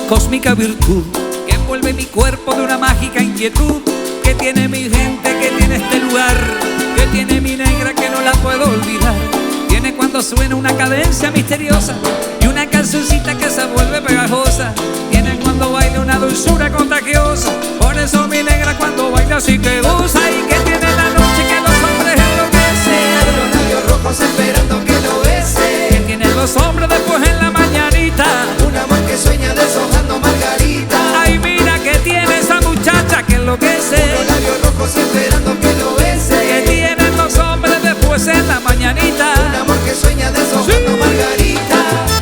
cósmica virtud que envuelve mi cuerpo de una mágica inquietud, que tiene mi gente, que tiene este lugar, que tiene mi negra que no la puedo olvidar. Tiene cuando suena una cadencia misteriosa y una cancioncita que se vuelve pegajosa. Tiene cuando baila una dulzura contagiosa. Por eso mi negra cuando baila sí que goza. Y que tiene la noche que los hombres enloquecen, Los labios rojos esperando que lo bese. que tiene los hombres después en la mañanita. Un amor que sueña deshojando margarita. Ay, mira que tiene esa muchacha que enloquece, Los labios rojos esperando que lo bese. que tienen los hombres después en la mañanita. Un amor que sueña deshojando Sí. margarita.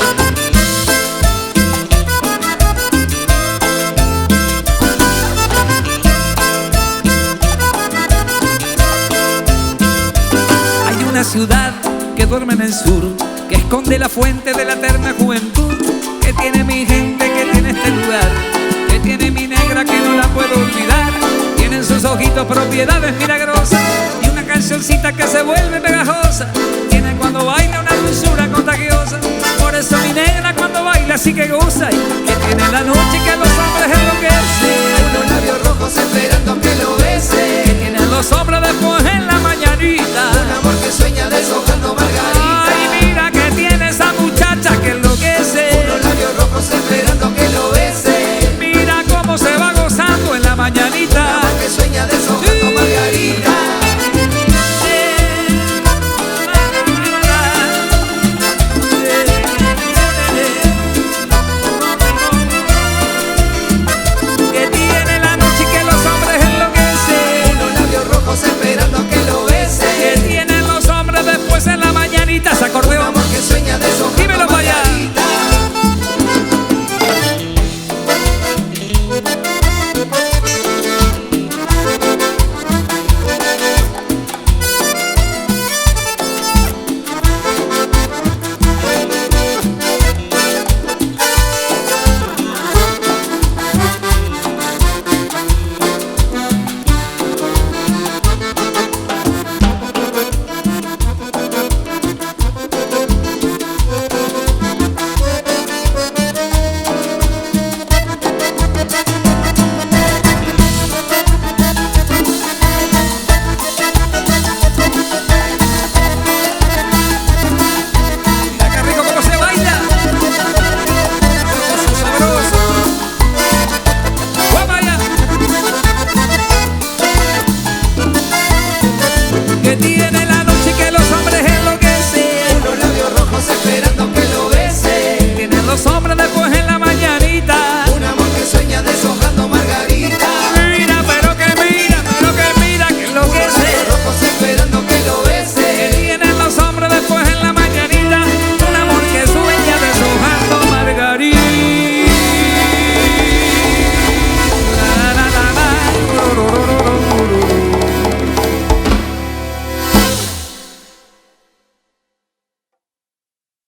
Hay una ciudad que duerme en el sur, que esconde la fuente de la eterna juventud, que tiene mi gente, que tiene este lugar, que tiene mi negra que no la puedo olvidar. Tiene en sus ojitos propiedades milagrosas y una cancioncita que se vuelve pegajosa. Tiene cuando baila una dulzura contagiosa. Por eso mi negra cuando baila sí que goza. Y que tiene la noche